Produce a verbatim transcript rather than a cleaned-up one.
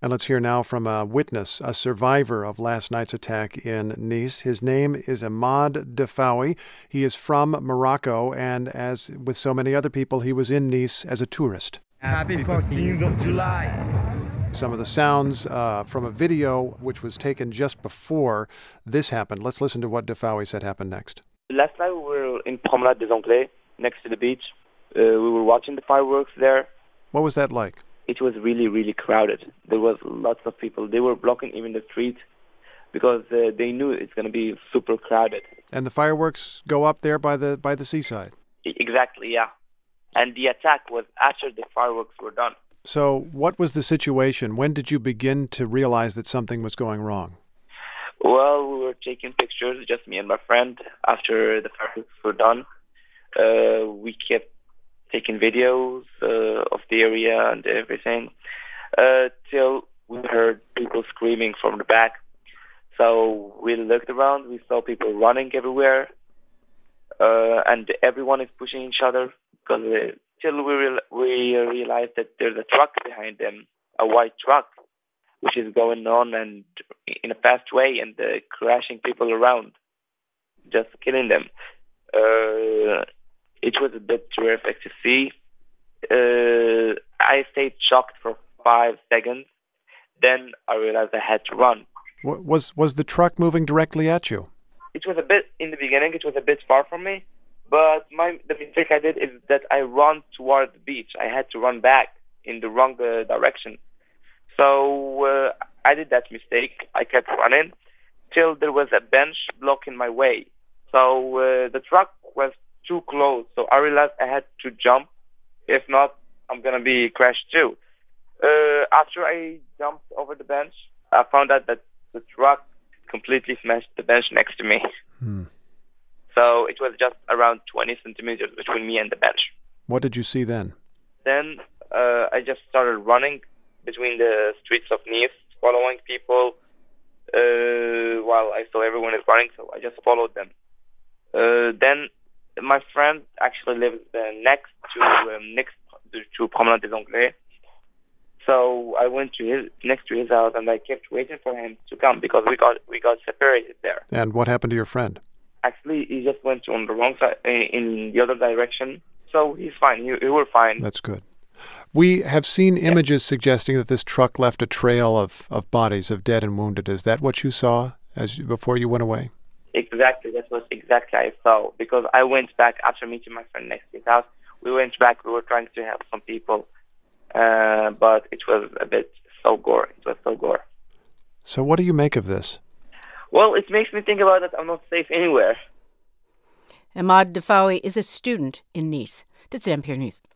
And let's hear now from a witness, a survivor of last night's attack in Nice. His name is Ahmad Defawi. He is from Morocco, and as with so many other people, he was in Nice as a tourist. Happy fourteenth of July. Some of the sounds uh, from a video which was taken just before this happened. Let's listen to what Defawi said happened next. Last night we were in Promenade des Anglais, next to the beach. Uh, we were watching the fireworks there. What was that like? It was really, really crowded. There was lots of people. They were blocking even the street because uh, they knew it's going to be super crowded. And the fireworks go up there by the by the seaside? Exactly, yeah. And the attack was after the fireworks were done. So what was the situation? When did you begin to realize that something was going wrong? Well, we were taking pictures, just me and my friend, after the fireworks were done. Uh, we kept taking videos uh, of the area and everything uh, till we heard people screaming from the back. So we looked around, we saw people running everywhere, uh, and everyone is pushing each other because uh, till we, re- we realized that there's a truck behind them, a white truck, which is going on and in a fast way and uh, crashing people around, just killing them. Uh, It was a bit terrific to see. Uh, I stayed shocked for five seconds. Then I realized I had to run. Was was the truck moving directly at you? It was a bit, in the beginning, it was a bit far from me. But my the mistake I did is that I ran toward the beach. I had to run back in the wrong uh, direction. So uh, I did that mistake. I kept running till there was a bench blocking my way. So uh, the truck was too close, so I realized I had to jump. If not, I'm gonna be crashed too. Uh, after I jumped over the bench, I found out that the truck completely smashed the bench next to me. Hmm. So it was just around twenty centimeters between me and the bench. What did you see then? Then uh, I just started running between the streets of Nice, following people uh, while I saw everyone is running, so I just followed them. Uh, then my friend actually lives uh, next to um, next to Promenade des Anglais, so I went to his next to his house and I kept waiting for him to come because we got we got separated there. And what happened to your friend? Actually, he just went on the wrong side, in the other direction. So he's fine. He, he was fine. That's good. We have seen images yeah. suggesting that this truck left a trail of, of bodies of dead and wounded. Is that what you saw as before you went away? Exactly, that was exactly I saw, because I went back after meeting my friend next to his house. We went back, we were trying to help some people, uh, but it was a bit so gore. It was so gore. So what do you make of this? Well, it makes me think about that I'm not safe anywhere. Ahmad Defawi is a student in Nice. This is N P R News.